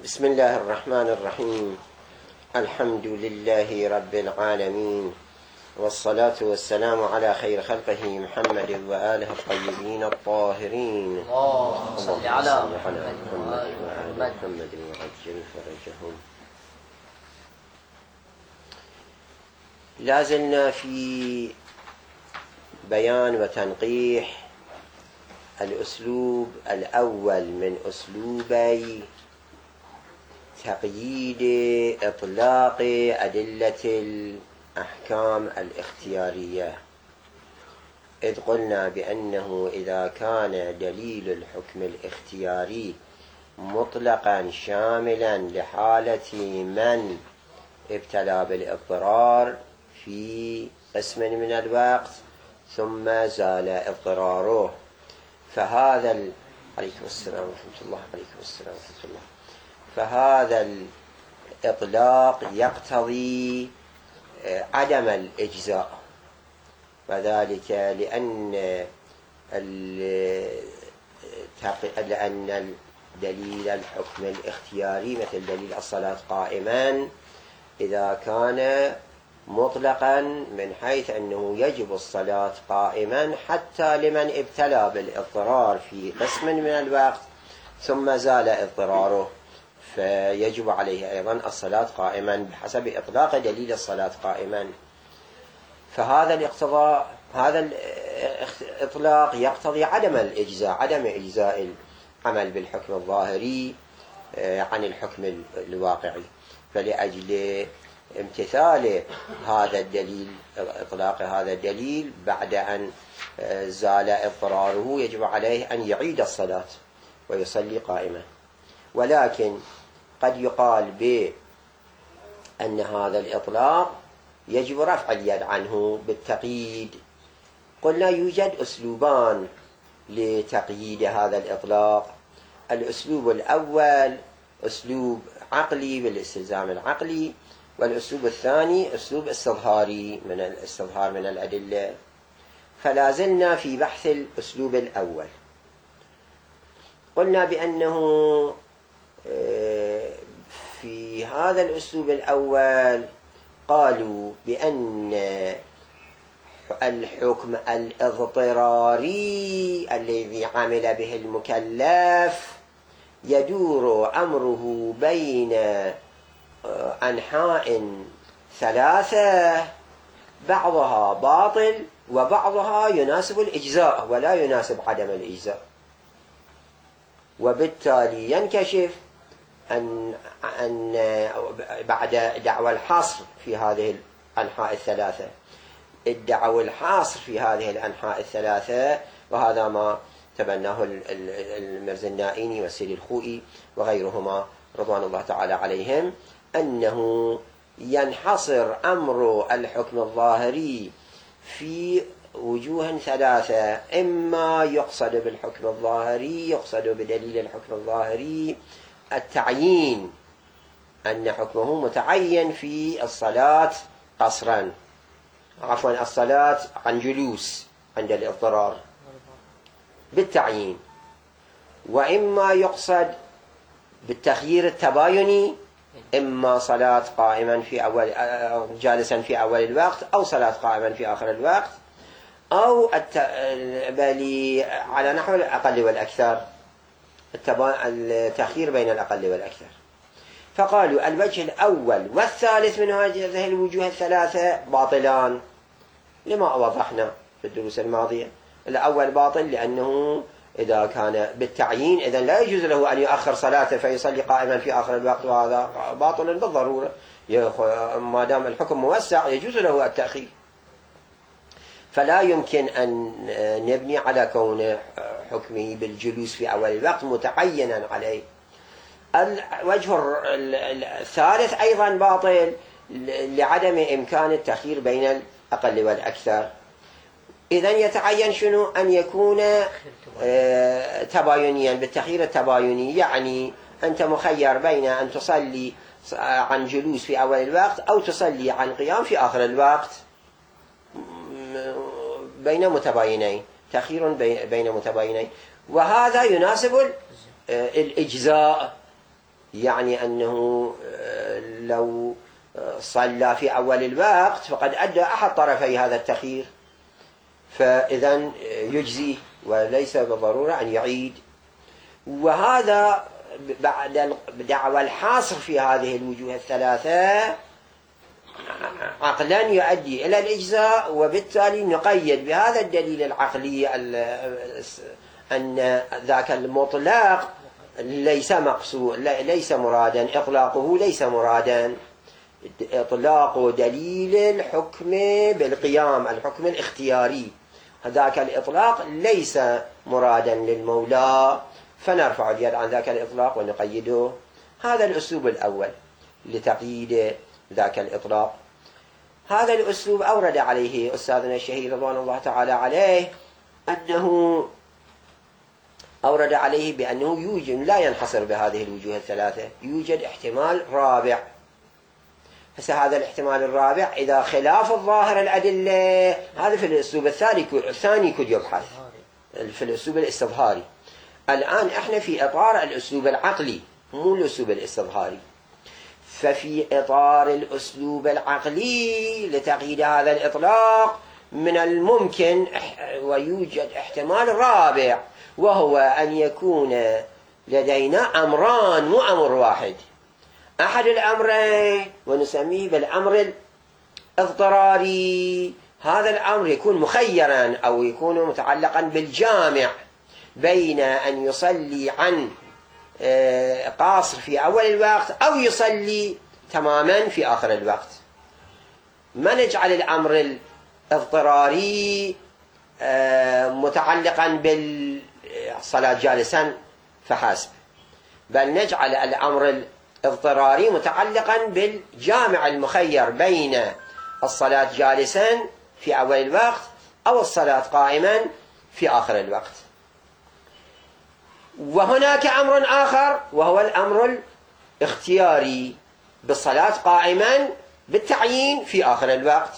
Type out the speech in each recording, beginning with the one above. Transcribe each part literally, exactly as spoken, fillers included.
بسم الله الرحمن الرحيم. الحمد لله رب العالمين، والصلاة والسلام على خير خلقه محمد وآله الطيبين الطاهرين. اللهم صل على محمد وآل محمد وعجل فرجهم. لازلنا في بيان وتنقيح الأسلوب الأول من أسلوبي تقييد إطلاق أدلة الأحكام الاختيارية، إذ قلنا بأنه إذا كان دليل الحكم الاختياري مطلقا شاملا لحالة من ابتلى بالاضطرار في قسم من الوقت ثم زال اضطراره، فهذا ال... عليكم السلام ورحمة الله. عليكم السلام ورحمة الله. فهذا الإطلاق يقتضي عدم الإجزاء، وذلك لأن لأن دليل الحكم الاختياري مثل دليل الصلاة قائما إذا كان مطلقا من حيث أنه يجب الصلاة قائما حتى لمن ابتلى بالاضطرار في قسم من الوقت ثم زال اضطراره، فيجب عليه أيضا الصلاة قائما بحسب إطلاق دليل الصلاة قائما. فهذا الاقتضاء هذا الإطلاق يقتضي عدم الإجزاء، عدم إجزاء العمل بالحكم الظاهري عن الحكم الواقعي. فلأجل امتثال هذا الدليل، إطلاق هذا الدليل بعد أن زال اضطراره، يجب عليه أن يعيد الصلاة ويصلي قائما. ولكن قد يقال بأن هذا الإطلاق يجب رفع اليد عنه بالتقييد. قلنا يوجد أسلوبان لتقييد هذا الإطلاق. الأسلوب الأول أسلوب عقلي بالاستلزام العقلي، والأسلوب الثاني أسلوب استظهاري من الاستظهار من الأدلة. فلازلنا في بحث الأسلوب الأول. قلنا بأنه في هذا الأسلوب الأول قالوا بأن الحكم الاضطراري الذي عمل به المكلف يدور أمره بين أنحاء ثلاثة، بعضها باطل وبعضها يناسب الإجزاء ولا يناسب عدم الإجزاء، وبالتالي ينكشف أن, أن بعد دعوى الحصر في هذه الأنحاء الثلاثة ادعوا الحصر في هذه الأنحاء الثلاثة، وهذا ما تبناه المرزا النائيني والسيد الخوئي وغيرهما رضوان الله تعالى عليهم، أنه ينحصر أمر الحكم الظاهري في وجوه ثلاثة. إما يقصد بالحكم الظاهري، يقصد بدليل الحكم الظاهري التعيين، أن حكمه متعين في الصلاة قصرا، عفوا الصلاة عن جلوس عند الاضطرار بالتعيين. وإما يقصد بالتخيير التبايني، إما صلاة قائما في أول جالسا في أول الوقت، أو صلاة قائما في آخر الوقت، أو الت... بل على نحو الأقل والأكثر، التخيير بين الأقل والأكثر. فقالوا الوجه الأول والثالث من هذه الوجوه الثلاثة باطلان، لما وضحنا في الدروس الماضية. الأول باطل لأنه إذا كان بالتعيين إذن لا يجوز له أن يؤخر صلاته فيصلي قائما في آخر الوقت، وهذا باطل بالضرورة. ما دام الحكم موسع يجوز له التأخير، فلا يمكن أن نبني على كون حكمه بالجلوس في أول الوقت متعينا عليه. الوجه الثالث أيضا باطل لعدم إمكان التخيير بين الأقل والأكثر. إذن يتعين شنو؟ أن يكون تباينيا بالتخيير التبايني، يعني أنت مخير بين أن تصلي عن جلوس في أول الوقت أو تصلي عن قيام في آخر الوقت، بين متباينين، تخيير بين متباينين. وهذا يناسب الإجزاء، يعني أنه لو صلى في أول الوقت فقد أدى أحد طرفي هذا التخيير، فإذن يجزيه وليس بالضرورة أن يعيد. وهذا بعد دعوى الحاصر في هذه الوجوه الثلاثة عقلا يؤدي إلى الإجزاء، وبالتالي نقيد بهذا الدليل العقلي أن ذاك المطلق ليس مقصود، ليس مرادا، إطلاقه ليس مرادا، إطلاق دليل الحكم بالقيام، الحكم الاختياري، ذاك الإطلاق ليس مرادا للمولى، فنرفع اليد عن ذاك الإطلاق ونقيده. هذا الأسلوب الأول لتقييد ذاك الإطلاق. هذا الأسلوب أورد عليه أستاذنا الشهير رضوان الله تعالى عليه، أنه أورد عليه بأنه يوجد، لا ينحصر بهذه الوجوه الثلاثة، يوجد احتمال رابع. هسه هذا الاحتمال الرابع إذا خلاف الظاهر الأدلة، هذا في الأسلوب الثاني الثاني كد يبحث في الأسلوب الاستظهاري. الآن احنا في إطار الأسلوب العقلي مو الأسلوب الاستظهاري. ففي إطار الأسلوب العقلي لتقييد هذا الإطلاق من الممكن ويوجد احتمال رابع، وهو أن يكون لدينا أمران مو أمر واحد. أحد الأمرين ونسميه بالأمر الاضطراري، هذا الأمر يكون مخيرا أو يكون متعلقا بالجامع بين أن يصلي عن قاصر في أول الوقت أو يصلي تماما في آخر الوقت. ما نجعل الأمر الاضطراري متعلقا بالصلاة جالسا فحسب، بل نجعل الأمر الاضطراري متعلقا بالجامع المخير بين الصلاة جالسا في أول الوقت أو الصلاة قائما في آخر الوقت. وهناك أمر آخر وهو الأمر الاختياري بالصلاة قائما بالتعيين في آخر الوقت،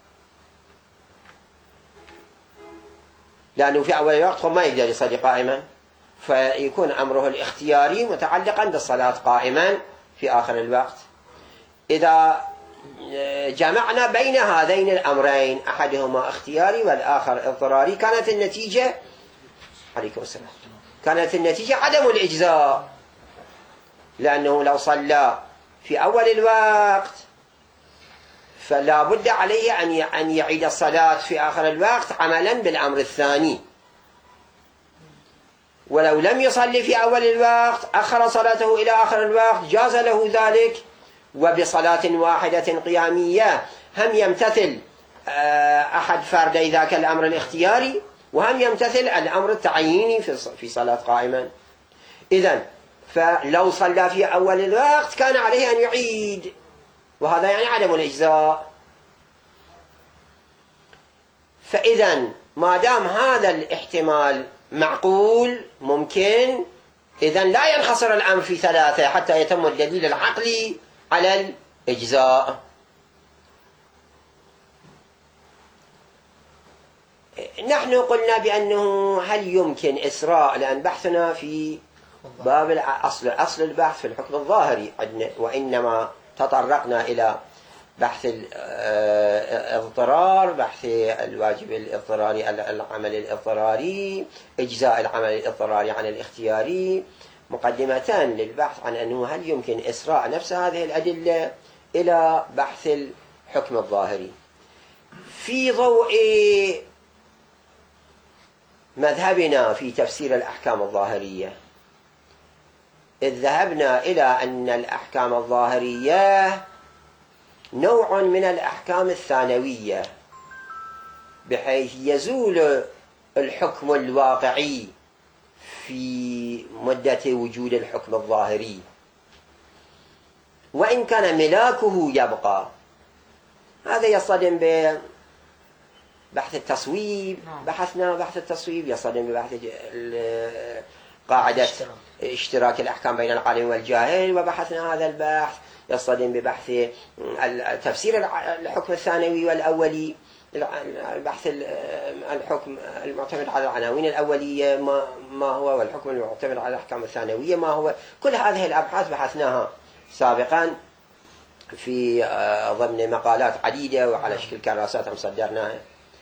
لأنه في أول الوقت ما يقدر يصلي قائما، فيكون أمره الاختياري متعلقا بالصلاة قائما في آخر الوقت. إذا جمعنا بين هذين الأمرين أحدهما اختياري والآخر اضطراري، كانت النتيجة عليكم السلام كانت النتيجة عدم الإجزاء، لأنه لو صلى في أول الوقت فلا بد عليه أن يعيد الصلاة في آخر الوقت عملا بالأمر الثاني، ولو لم يصلي في أول الوقت أخر صلاته إلى آخر الوقت جاز له ذلك، وبصلاة واحدة قيامية هم يمتثل أحد فردي ذاك الأمر الاختياري وهم يمتثل الأمر التعييني في صلاة قائما. إذن فلو صلى في أول الوقت كان عليه أن يعيد، وهذا يعني عدم الإجزاء. فإذن ما دام هذا الاحتمال معقول ممكن، إذن لا ينحصر الأمر في ثلاثة حتى يتم الدليل العقلي على الإجزاء. نحن قلنا بأنه هل يمكن إسراء، لأن بحثنا في باب الأصل أصل البحث في الحكم الظاهري، وإنما تطرقنا إلى بحث الاضطرار، بحث الواجب الاضطراري، العمل الاضطراري، إجزاء العمل الاضطراري عن الاختياري، مقدمتان للبحث عن أنه هل يمكن إسراء نفس هذه الأدلة إلى بحث الحكم الظاهري. في ضوء مذهبنا في تفسير الأحكام الظاهرية، إذ ذهبنا إلى أن الأحكام الظاهرية نوع من الأحكام الثانوية، بحيث يزول الحكم الواقعي في مدة وجود الحكم الظاهري، وإن كان ملاكه يبقى. هذا يصطدم ببحث التصويب، بحثنا بحث التصويب يصطدم ببحث قاعدة اشتراك الأحكام بين العالم والجاهل، وبحثنا هذا البحث يصطدم ببحث تفسير الحكم الثانوي والأولي البحث الحكم المعتمد على العناوين الأولية ما, ما هو، والحكم المعتمد على الأحكام الثانوية ما هو. كل هذه الأبحاث بحثناها سابقا في ضمن مقالات عديدة وعلى شكل كراسات مصدرناها،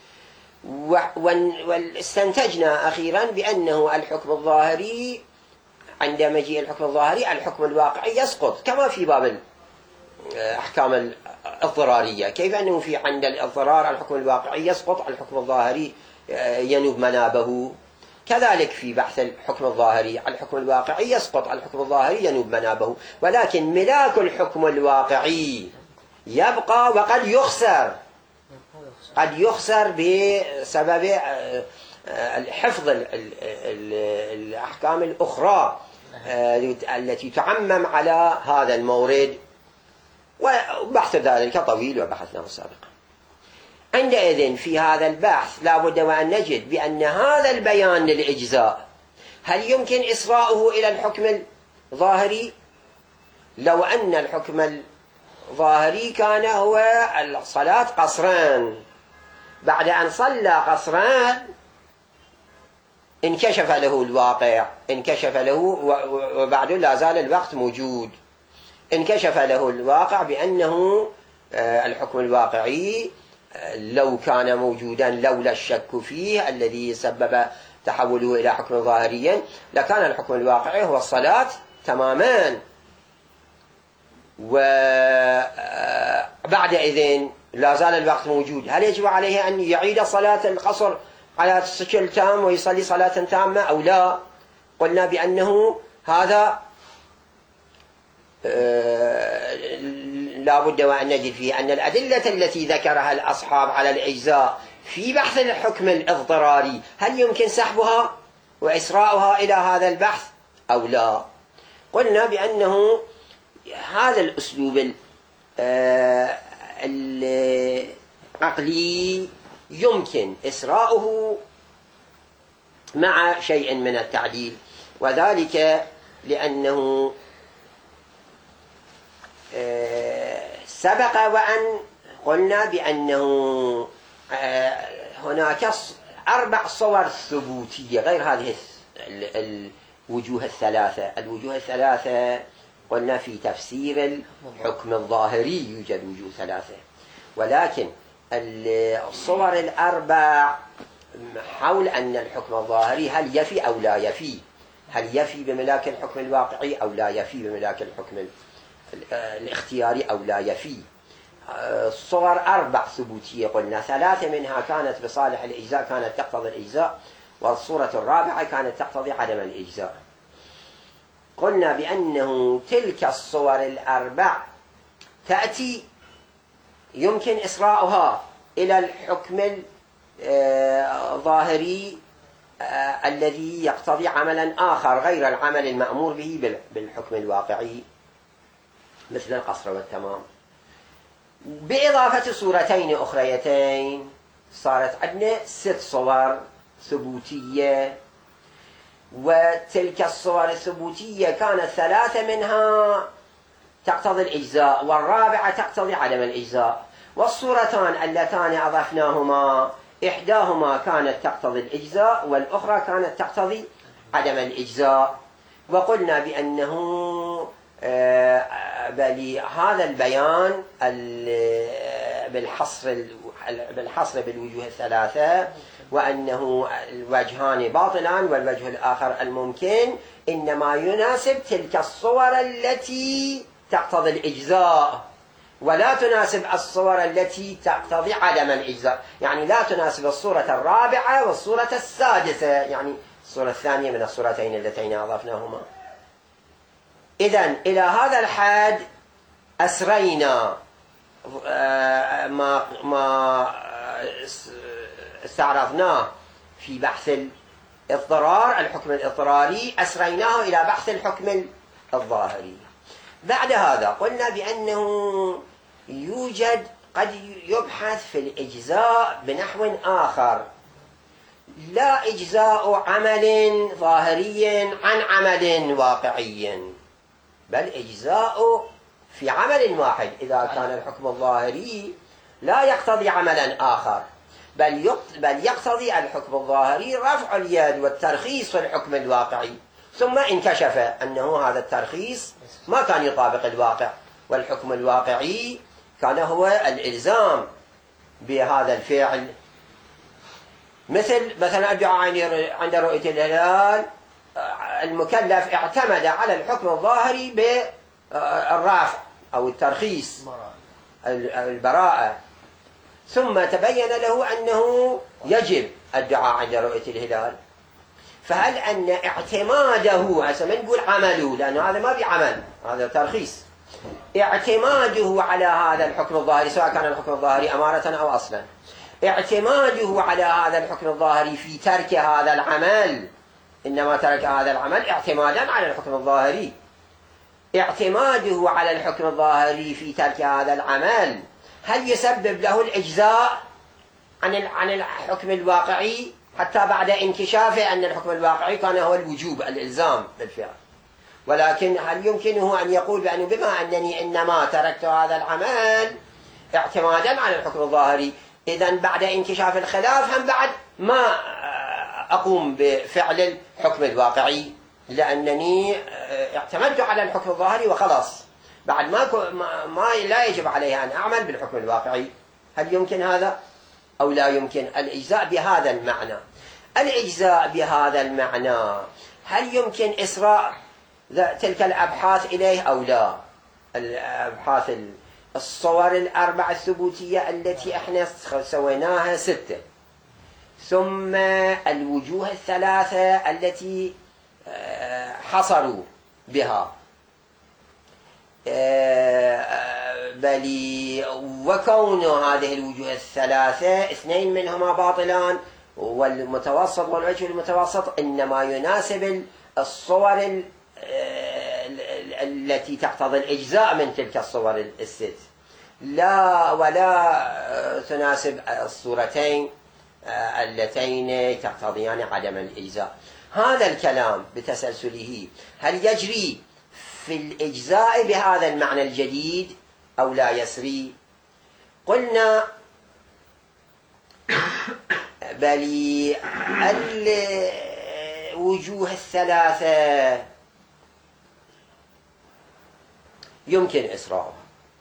واستنتجنا أخيرا بأنه الحكم الظاهري عند مجيء الحكم الظاهري الحكم الواقعي يسقط، كما في باب الأحكام الاضطرارية، كيف أنه في عند الاضطرار الحكم الواقعي يسقط الحكم الظاهري ينوب منابه، كذلك في بحث الحكم الظاهري الحكم الواقعي يسقط الحكم الظاهري ينوب منابه، ولكن ملاك الحكم الواقعي يبقى وقد يخسر، قد يخسر بسبب حفظ الأحكام الأخرى التي تعمم على هذا المورد، وبحث ذلك طويل وبحثناه سابقا. عندئذ في هذا البحث لا بد وأن نجد بأن هذا البيان للإجزاء هل يمكن إسراؤه إلى الحكم الظاهري؟ لو أن الحكم الظاهري كان هو الصلاة قصران، بعد أن صلى قصران انكشف له الواقع، انكشف له وبعد لا زال الوقت موجود، انكشف له الواقع بأنه الحكم الواقعي لو كان موجودا لولا الشك فيه الذي سبب تحوله إلى حكم ظاهريا لكان الحكم الواقعي هو الصلاة تماما، وبعد إذن لا زال الوقت موجود، هل يجب عليه أن يعيد صلاة القصر على شكل تام ويصلي صلاة تامة أو لا؟ قلنا بأنه هذا لا بد وأن نجد فيه أن الأدلة التي ذكرها الأصحاب على الإجزاء في بحث الحكم الاضطراري هل يمكن سحبها وإسراؤها إلى هذا البحث أو لا؟ قلنا بأنه هذا الأسلوب العقلي يمكن إسراؤه مع شيء من التعديل، وذلك لأنه سبق وأن قلنا بأنه هناك أربع صور ثبوتية غير هذه الوجوه الثلاثة. الوجوه الثلاثة قلنا في تفسير الحكم الظاهري يوجد وجوه ثلاثة، ولكن الصور الأربع حول أن الحكم الظاهري هل يفي أو لا يفي، هل يفي بملاك الحكم الواقعي أو لا يفي بملاك الحكم الاختياري أو لا يفي. صور أربع ثبوتية قلنا ثلاثة منها كانت بصالح الإجزاء كانت تقتضي الإجزاء، والصورة الرابعة كانت تقتضي عدم الإجزاء. قلنا بأنه تلك الصور الأربع تأتي يمكن إسراؤها إلى الحكم الظاهري الذي يقتضي عملا آخر غير العمل المأمور به بالحكم الواقعي مثل القصر والتمام، بإضافة صورتين أخريتين صارت عندنا ست صور ثبوتية، وتلك الصور الثبوتية كانت ثلاثة منها تقتضي الإجزاء والرابعة تقتضي عدم الإجزاء، والصورتان اللتان أضفناهما إحداهما كانت تقتضي الإجزاء والأخرى كانت تقتضي عدم الإجزاء. وقلنا بأنه بل هذا البيان بالحصر بالحصر بالوجوه الثلاثة، وأنه الوجهان باطلان والوجه الآخر الممكن إنما يناسب تلك الصور التي تقتضي الإجزاء ولا تناسب الصور التي تقتضي عدم الإجزاء، يعني لا تناسب الصورة الرابعة والصورة السادسة، يعني الصورة الثانية من الصورتين اللتين أضفناهما. إذن إلى هذا الحد أسرينا ما ما استعرضناه في بحث الاضطرار الحكم الاضطراري أسريناه إلى بحث الحكم الظاهري. بعد هذا قلنا بأنه يوجد قد يبحث في الإجزاء بنحو آخر، لا إجزاء عمل ظاهري عن عمل واقعي، بل إجزاء في عمل واحد إذا كان الحكم الظاهري لا يقتضي عملا آخر، بل بل يقتضي الحكم الظاهري رفع اليد والترخيص في الحكم الواقعي، ثم انكشف أنه هذا الترخيص ما كان يطابق الواقع، والحكم الواقعي كان هو الإلزام بهذا الفعل. مثل مثلا الدعاء عند رؤية الهلال، المكلف اعتمد على الحكم الظاهري بالرفع أو الترخيص البراءة، ثم تبين له أنه يجب الدعاء عند رؤية الهلال. فهل أن اعتماده، هسه ما نقول عمله لأنه هذا ما بعمل، هذا ترخيص، اعتماده على هذا الحكم الظاهري سواء كان الحكم الظاهري أمارة أو أصلا، اعتماده على هذا الحكم الظاهري في ترك هذا العمل، إنما ترك هذا العمل اعتمادا على الحكم الظاهري، اعتماده على الحكم الظاهري في ترك هذا العمل هل يسبب له الإجزاء عن عن الحكم الواقعي حتى بعد انكشافه أن الحكم الواقعي كان هو الوجوب الإلزام بالفعل؟ ولكن هل يمكنه أن يقول بأنه بما أنني إنما تركت هذا العمل اعتمادا على الحكم الظاهري، إذن بعد انكشاف الخلاف هم بعد ما أقوم بفعل الحكم الواقعي لأنني اعتمدت على الحكم الظاهري وخلاص، بعد ما ما لا يجب علي أن أعمل بالحكم الواقعي؟ هل يمكن هذا أو لا يمكن الإجزاء بهذا المعنى؟ الإجزاء بهذا المعنى هل يمكن إسراء تلك الأبحاث إليه أو لا؟ الأبحاث الصور الأربع الثبوتية التي احنا سويناها ستة، ثم الوجوه الثلاثة التي حصروا بها، بل وكون هذه الوجوه الثلاثة اثنين منهما باطلان، والمتوسط والوجه المتوسط إنما يناسب الصور التي تقتضي الإجزاء من تلك الصور الست، لا ولا تناسب الصورتين اللتين تقتضيان عدم الإجزاء. هذا الكلام بتسلسله هل يجري في الإجزاء بهذا المعنى الجديد أو لا يسري؟ قلنا بل الوجوه الثلاثة يمكن إسراءها،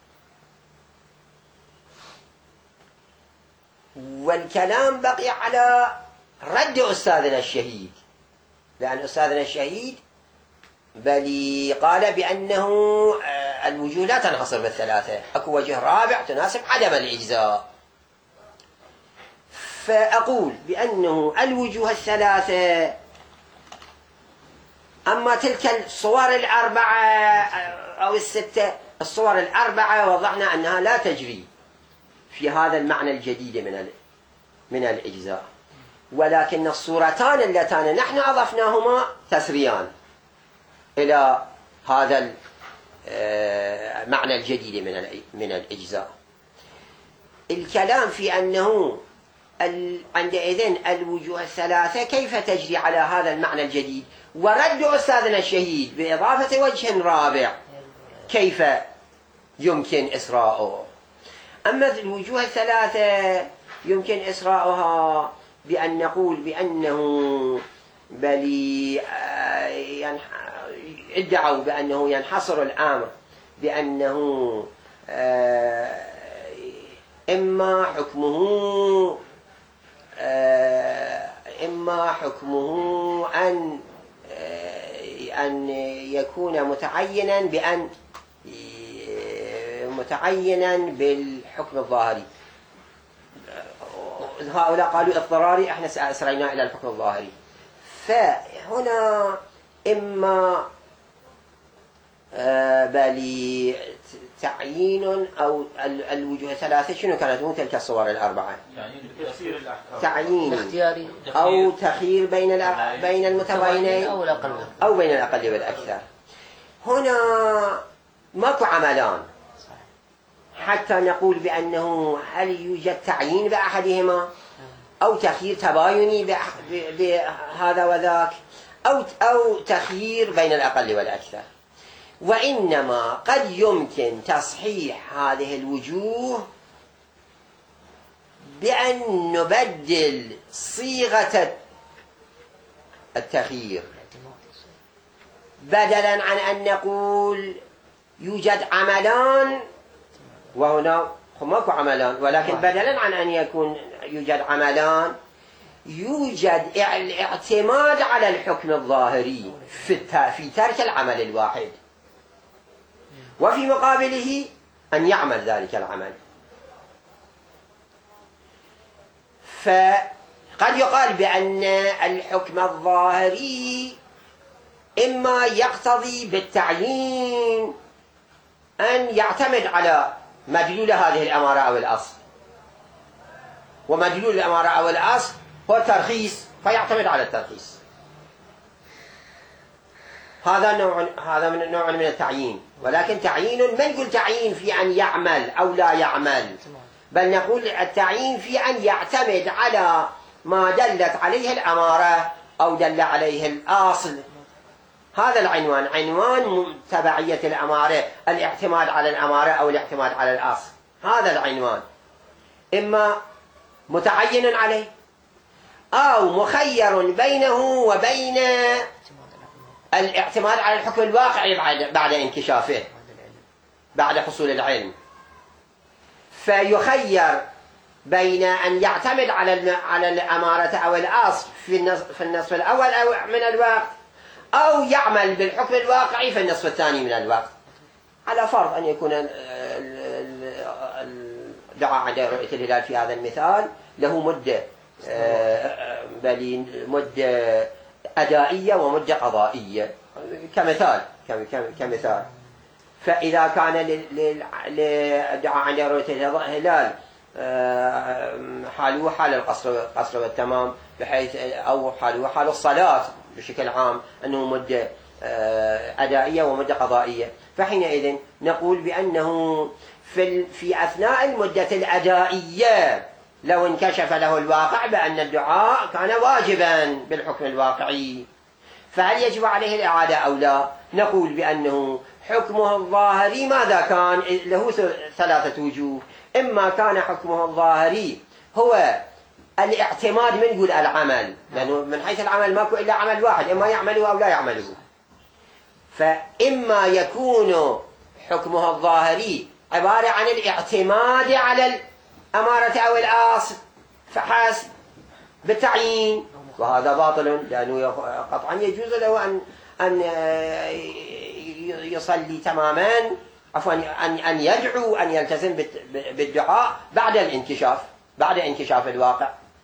والكلام بقي على رد أستاذنا الشهيد، لأن أستاذنا الشهيد بل قال بأنه الوجوه لا تنحصر بالثلاثة، أكو وجه رابع تناسب عدم الإجزاء. فأقول بأنه الوجوه الثلاثة، أما تلك الصور الأربعة أو الستة، الصور الأربعة وضعنا أنها لا تجري في هذا المعنى الجديد من من الإجزاء، ولكن الصورتان اللتان نحن أضفناهما تسريان إلى هذا المعنى الجديد من من الإجزاء. الكلام في أنه عندئذ الوجوه الثلاثة كيف تجري على هذا المعنى الجديد، ورد أستاذنا الشهيد بإضافة وجه رابع كيف يمكن إسراؤه. أما الوجوه الثلاثة يمكن إسراؤها بأن نقول بأنه بل ادعوا بأنه ينحصر الأمر بأنه إما حكمه إما حكمه أن أن يكون متعينا بأن متعينا بالحكم الظاهري. هؤلاء قالوا اضطراري، احنا أسرينا إلى الحكم الظاهري. فهنا إما بل تعيين أو الوجوه الثلاثة شنو كانت مو تلك الصور الأربعة، تعيين أو تخيير بين بين المتباينين أو بين الأقل والأكثر. هنا ماكو عملان حتى نقول بأنه هل يوجد تعيين بأحدهما أو تخيير تبايني بهذا وذاك أو أو تخيير بين الأقل والأكثر. وإنما قد يمكن تصحيح هذه الوجوه بأن نبدل صيغة التخيير، بدلا عن أن نقول يوجد عملان وهنا ماكو عملان، ولكن بدلا عن أن يكون يوجد عملان يوجد الاعتماد على الحكم الظاهري في ترك العمل الواحد، وفي مقابله أن يعمل ذلك العمل. فقد يقال بأن الحكم الظاهري إما يقتضي بالتعيين أن يعتمد على مدلول هذه الأمارة أو الأصل، ومدلول الأمارة أو الأصل هو الترخيص فيعتمد على الترخيص. هذا نوع هذا من نوع من التعيين، ولكن تعيين ما نقول تعيين في أن يعمل أو لا يعمل، بل نقول التعيين في أن يعتمد على ما دلت عليه الأمارة أو دل عليه الأصل. هذا العنوان عنوان تبعية الأمارة، الاعتماد على الأمارة أو الاعتماد على الأصل. هذا العنوان إما متعين عليه أو مخير بينه وبين الاعتماد على الحكم الواقعي بعد انكشافه، بعد حصول العلم. فيخير بين أن يعتمد على على الأمارة أو الأصل في النصف الأول أو من الوقت، أو يعمل بالحكم الواقعي في النصف الثاني من الوقت، على فرض أن يكون الدعاء عند رؤية الهلال في هذا المثال له مدة بل مدة أدائية ومدة قضائية كمثال كمثال فإذا كان للدعاء عند رؤية الهلال حاله حال القصر قصر والتمام، بحيث أو حاله حال الصلاة بشكل عام أنه مدة أدائية ومدة قضائية، فحينئذ نقول بأنه في في أثناء المدة الأدائية لو انكشف له الواقع بأن الدعاء كان واجبا بالحكم الواقعي، فهل يجب عليه الإعادة أو لا؟ نقول بأنه حكمه الظاهري ماذا كان؟ له ثلاثة وجوه. إما كان حكمه الظاهري هو الاعتماد من يقول العمل، لأنه من حيث العمل ماكو إلا عمل واحد، إما يعمله أو لا يعمله. فإما يكون حكمه الظاهري عبارة عن الاعتماد على الأمارة أو الأصل فحسب بالتعيين، وهذا باطل، لأنه قطعا يجوز له أن أن يصلي تماما، عفوا أن أن يدعو أن يلتزم بالدعاء بعد الانكشاف بعد انكشاف الواقع،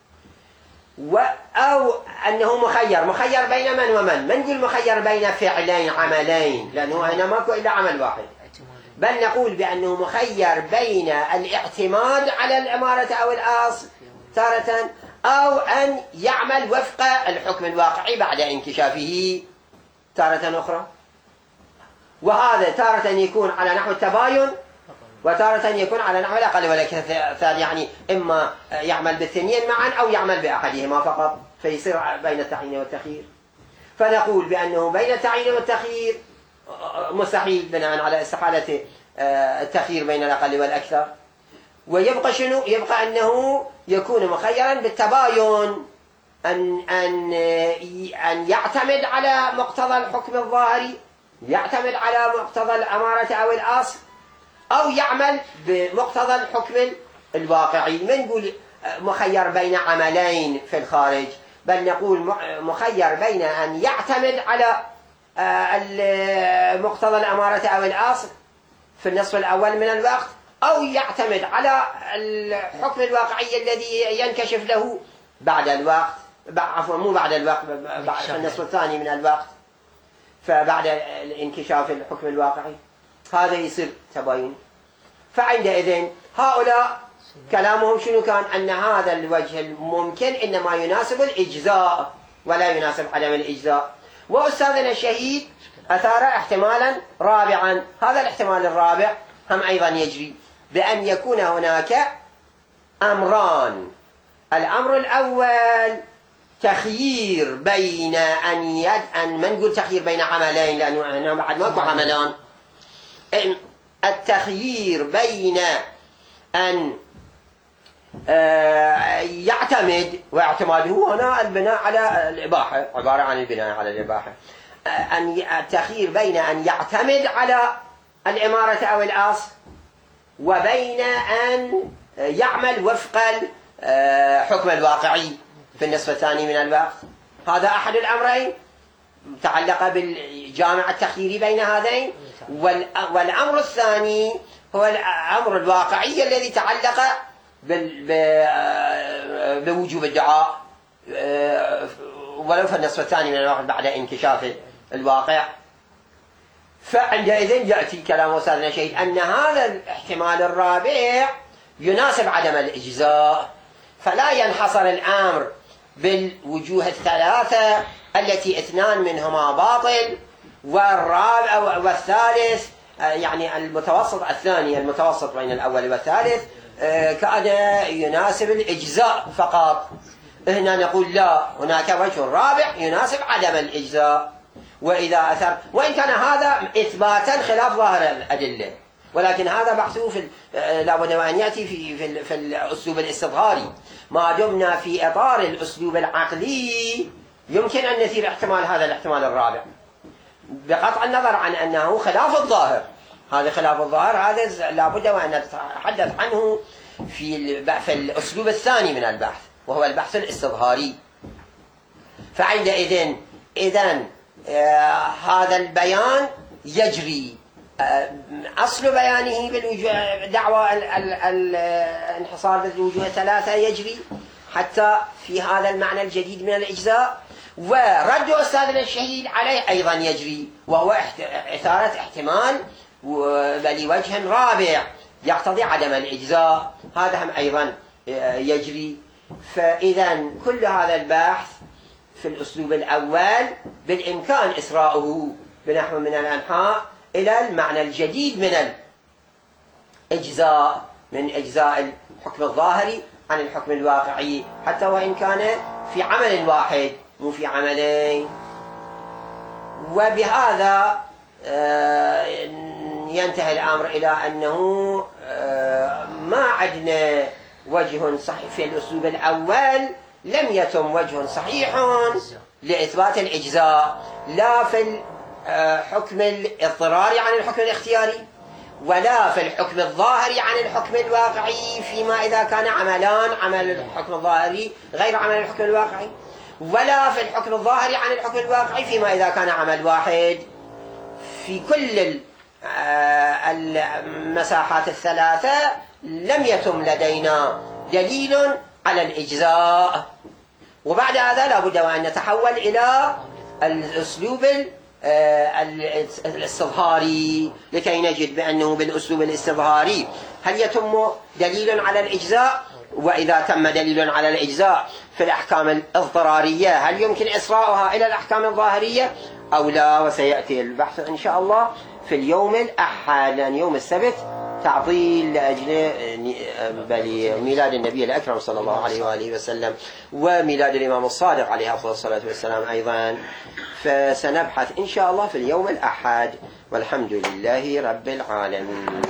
أو أنه مخير مخير بين من ومن. من نقول مخير بين فعلين عملين، لأنه هنا ماكو إلا عمل واحد، بل نقول بأنه مخير بين الاعتماد على الأمارة أو الأصل تارة، أو أن يعمل وفق الحكم الواقعي بعد انكشافه تارة أخرى. وهذا تارة يكون على نحو التباين وتارة يكون على نحو الأقل والأكثر، يعني إما يعمل بالاثنين معا أو يعمل بأحدهما فقط، فيصير بين التعيين والتخيير. فنقول بأنه بين التعيين والتخيير مستحيل بناء على استحالة التخيير بين الأقل والأكثر، ويبقى شنو؟ يبقى أنه يكون مخيرا بالتباين، أن أن أن يعتمد على مقتضى الحكم الظاهري، يعتمد على مقتضى الأمارة أو الأصل، أو يعمل بمقتضى الحكم الواقعي. ما نقول مخير بين عملين في الخارج، بل نقول مخير بين أن يعتمد على مقتضى الأمارة أو الأصل في النصف الأول من الوقت، أو يعتمد على الحكم الواقعي الذي ينكشف له بعد الوقت، عفوا مو بعد الوقت، بعد في النصف الثاني من الوقت، فبعد الانكشاف الحكم الواقعي. هذا يصير تباين. فعندئذ هؤلاء كلامهم شنو كان؟ أن هذا الوجه الممكن إنما يناسب الإجزاء ولا يناسب عدم الإجزاء. وأستاذنا الشهيد أثار احتمالا رابعا، هذا الاحتمال الرابع هم أيضا يجري بأن يكون هناك أمران. الأمر الأول تخيير بين أن يد أن ما نقول تخيير بين عملين، لأنه هنا بعد ماكو عملان. التخيير بين أن يعتمد، واعتماده هنا البناء على الإباحة، عبارة عن البناء على الإباحة، أن التخيير بين أن يعتمد على الإمارة أو الأصل وبين أن يعمل وفق الحكم الواقعي في النصف الثاني من البحث. هذا أحد الأمرين تعلق بالجامع التخييري بين هذين، والأمر الثاني هو الأمر الواقعي الذي تعلق بوجوب الدعاء ولو في النصف الثاني من الوقت بعد انكشاف الواقع. فعندئذ يأتي كلام أستاذنا شهيد أن هذا الاحتمال الرابع يناسب عدم الإجزاء، فلا ينحصر الأمر بالوجوه الثلاثة التي اثنان منهما باطل، والرابع والثالث يعني المتوسط الثاني المتوسط بين الأول والثالث كان يناسب الإجزاء فقط. هنا نقول لا، هناك وجه رابع يناسب عدم الإجزاء، وإذا أثر وإن كان هذا إثباتا خلاف ظاهر الأدلة، ولكن هذا بحثه في لابد أن يأتي في في, في الأسلوب الاستظهاري. ما دمنا في إطار الأسلوب العقلي يمكن أن نثير احتمال هذا الاحتمال الرابع بقطع النظر عن أنه خلاف الظاهر. هذا خلاف الظاهر، هذا لابد وأن نتحدث عنه في في الأسلوب الثاني من البحث، وهو البحث الاستظهاري. فعندئذ إذن آه هذا البيان يجري آه أصل بيانه بالوجوه دعوى الانحصار بالوجوه الثلاثة يجري حتى في هذا المعنى الجديد من الإجزاء، ورد أستاذنا الشهيد عليه أيضا يجري، وهو إثارة احتمال بل وجه رابع يقتضي عدم الإجزاء، هذا هم أيضا يجري. فإذا كل هذا البحث في الأسلوب الأول بالإمكان إسراؤه بنحو من الأنحاء إلى المعنى الجديد من الإجزاء، من إجزاء الحكم الظاهري عن الحكم الواقعي، حتى وإن كان في عمل واحد مو في عملين. وبهذا ينتهي الأمر إلى أنه ما عندنا وجه صحيح في الأسلوب الأول، لم يتم وجه صحيح لإثبات الإجزاء، لا في الحكم الاضطراري عن الحكم الاختياري، ولا في الحكم الظاهري عن الحكم الواقعي فيما إذا كان عملان، عمل الحكم الظاهري غير عمل الحكم الواقعي، ولا في الحكم الظاهري عن الحكم الواقعي فيما إذا كان عمل واحد. في كل المساحات الثلاثة لم يتم لدينا دليل على الإجزاء. وبعد هذا لا بد وأن نتحول إلى الأسلوب الاستظهاري لكي نجد بأنه بالأسلوب الاستظهاري هل يتم دليل على الإجزاء، وإذا تم دليل على الإجزاء في الأحكام الاضطرارية هل يمكن إسراؤها إلى الأحكام الظاهرية أو لا. وسيأتي البحث إن شاء الله في اليوم الأحد، لأن يوم السبت تعطيل لأجل ميلاد النبي الأكرم صلى الله عليه وآله وسلم، وميلاد الإمام الصادق عليه أفضل الصلاة والسلام أيضا. فسنبحث إن شاء الله في اليوم الأحد، والحمد لله رب العالمين.